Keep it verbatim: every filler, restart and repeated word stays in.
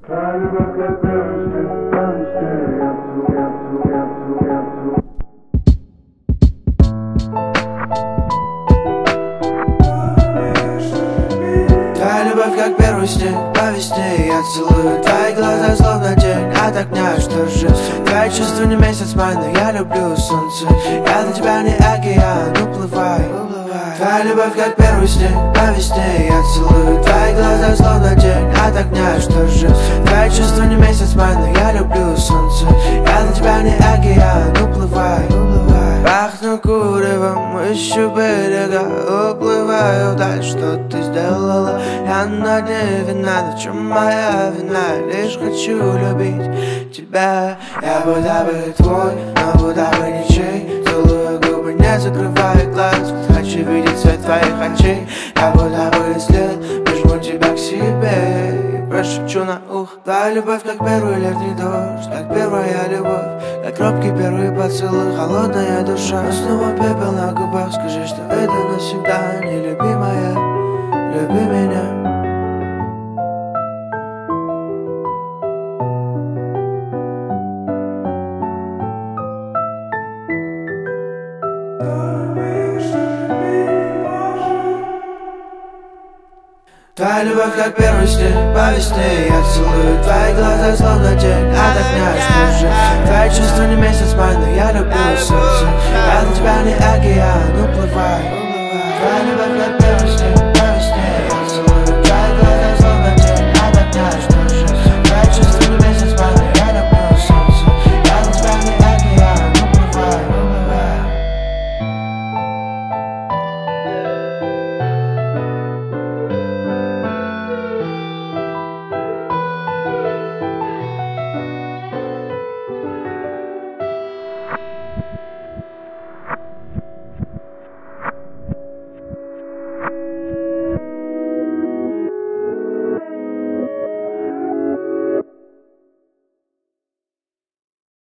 Твоя любовь как первый снег, повести, я псу, я псу, я псу, я псу. Твоя любовь как первый снег, по весне я целую твои глаза, словно тень от огня, что же твои чувства не месяц май, но я люблю солнце. Я для тебя не океан, уплывай. Твоя любовь как первый снег, по весне я целую твои глаза, словно тень от огня, что же твои чувства не месяц май, но я люблю солнце. Я для тебя не океан, уплывай. Пахну куревом, ищу берега, уплываю вдаль, что ты сделала. Я на дне вина, на чем моя вина, лишь хочу любить тебя. Я будто бы твой, но будто бы ничей. Целую губы, не закрывая глаз, хочу видеть цвет твоих очей. Я будто бы след, прижму тебя к себе, прошепчу на ухо. Твоя любовь как первый летний дождь, как первая любовь, как робкий первый поцелуй, холодная душа. Снова пепел на губах, скажи, что это навсегда. Нелюбимая, люби меня. Твоя любовь как первый снег, по весне я целую твои глаза, словно тень от огня, что же твои чувства не месяц май, но я люблю солнце. Я для тебя не океан, уплывай. Твоя любовь как